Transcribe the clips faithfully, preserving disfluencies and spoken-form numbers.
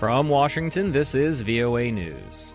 From Washington, this is V O A News.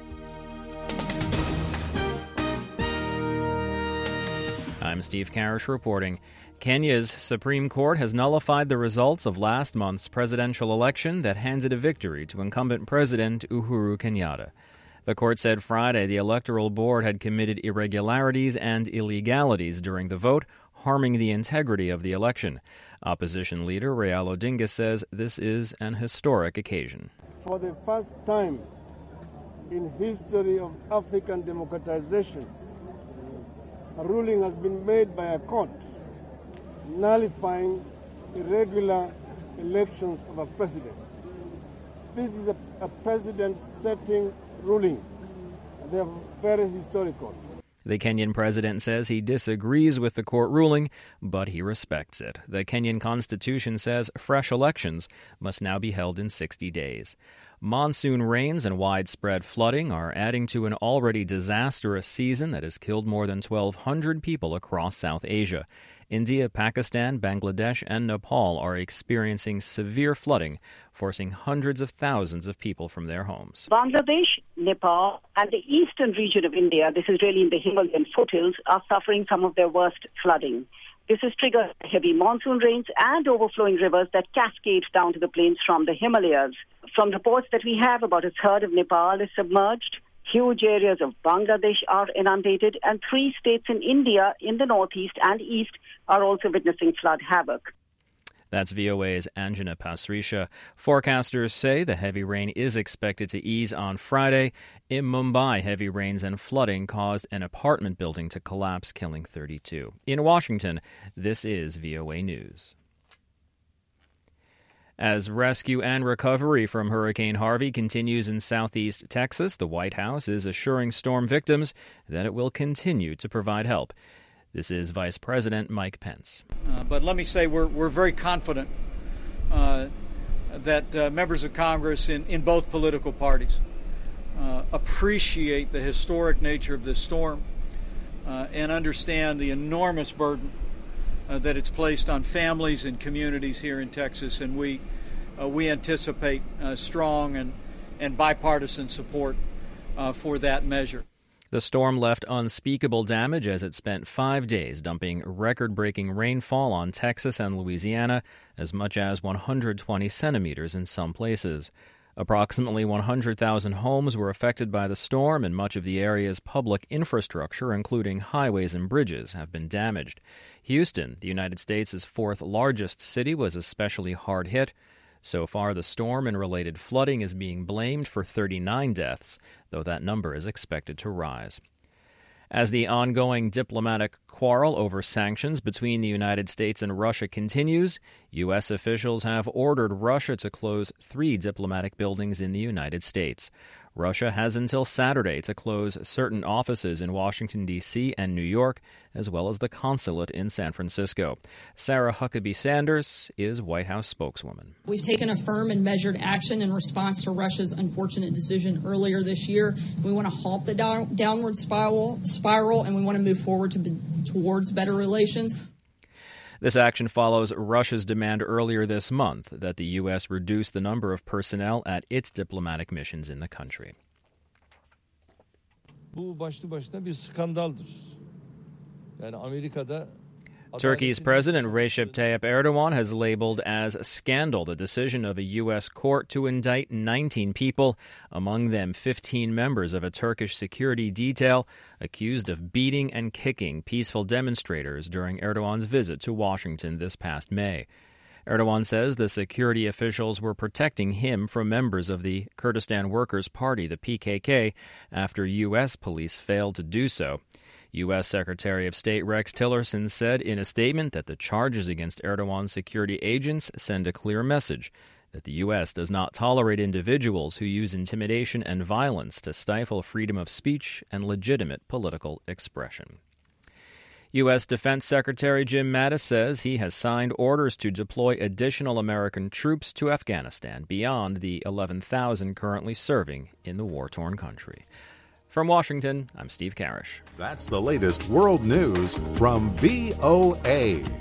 I'm Steve Karish reporting. Kenya's Supreme Court has nullified the results of last month's presidential election that handed a victory to incumbent President Uhuru Kenyatta. The court said Friday the Electoral Board had committed irregularities and illegalities during the vote, harming the integrity of the election. Opposition leader Raila Odinga says this is an historic occasion. For the first time in history of African democratization, a ruling has been made by a court nullifying irregular elections of a president. This is a, a precedent-setting ruling. They are very historical. The Kenyan president says he disagrees with the court ruling, but he respects it. The Kenyan constitution says fresh elections must now be held in sixty days. Monsoon rains and widespread flooding are adding to an already disastrous season that has killed more than twelve hundred people across South Asia. India, Pakistan, Bangladesh, and Nepal are experiencing severe flooding, forcing hundreds of thousands of people from their homes. Bangladesh, Nepal, and the eastern region of India, this is really in the Himalayan foothills, are suffering some of their worst flooding. This has triggered heavy monsoon rains and overflowing rivers that cascade down to the plains from the Himalayas. From reports that we have, about a third of Nepal is submerged. Huge areas of Bangladesh are inundated, and three states in India in the northeast and east are also witnessing flood havoc. That's V O A's Anjana Pasricha. Forecasters say the heavy rain is expected to ease on Friday. In Mumbai, heavy rains and flooding caused an apartment building to collapse, killing thirty-two. In Washington, this is V O A News. As rescue and recovery from Hurricane Harvey continues in southeast Texas, the White House is assuring storm victims that it will continue to provide help. This is Vice President Mike Pence. Uh, but let me say we're we're very confident uh, that uh, members of Congress in, in both political parties uh, appreciate the historic nature of this storm uh, and understand the enormous burden uh, that it's placed on families and communities here in Texas. And we uh, we anticipate uh, strong and, and bipartisan support uh, for that measure. The storm left unspeakable damage as it spent five days dumping record-breaking rainfall on Texas and Louisiana, as much as one hundred twenty centimeters in some places. Approximately one hundred thousand homes were affected by the storm, and much of the area's public infrastructure, including highways and bridges, have been damaged. Houston, the United States' fourth largest city, was especially hard hit. So far, the storm and related flooding is being blamed for thirty-nine deaths, though that number is expected to rise. As the ongoing diplomatic quarrel over sanctions between the United States and Russia continues, U S officials have ordered Russia to close three diplomatic buildings in the United States. Russia has until Saturday to close certain offices in Washington, D C and New York, as well as the consulate in San Francisco. Sarah Huckabee Sanders is White House spokeswoman. We've taken a firm and measured action in response to Russia's unfortunate decision earlier this year. We want to halt the down, downward spiral, spiral, and we want to move forward to be, towards better relations. This action follows Russia's demand earlier this month that the U S reduce the number of personnel at its diplomatic missions in the country. Bu başlı başına bir skandaldır. Yani Amerika'da Turkey's President Recep Tayyip Erdogan has labeled as a scandal the decision of a U S court to indict nineteen people, among them fifteen members of a Turkish security detail, accused of beating and kicking peaceful demonstrators during Erdogan's visit to Washington this past May. Erdogan says the security officials were protecting him from members of the Kurdistan Workers' Party, the P K K, after U S police failed to do so. U S Secretary of State Rex Tillerson said in a statement that the charges against Erdogan's security agents send a clear message that the U S does not tolerate individuals who use intimidation and violence to stifle freedom of speech and legitimate political expression. U S Defense Secretary Jim Mattis says he has signed orders to deploy additional American troops to Afghanistan beyond the eleven thousand currently serving in the war-torn country. From Washington, I'm Steve Karish. That's the latest world news from V O A.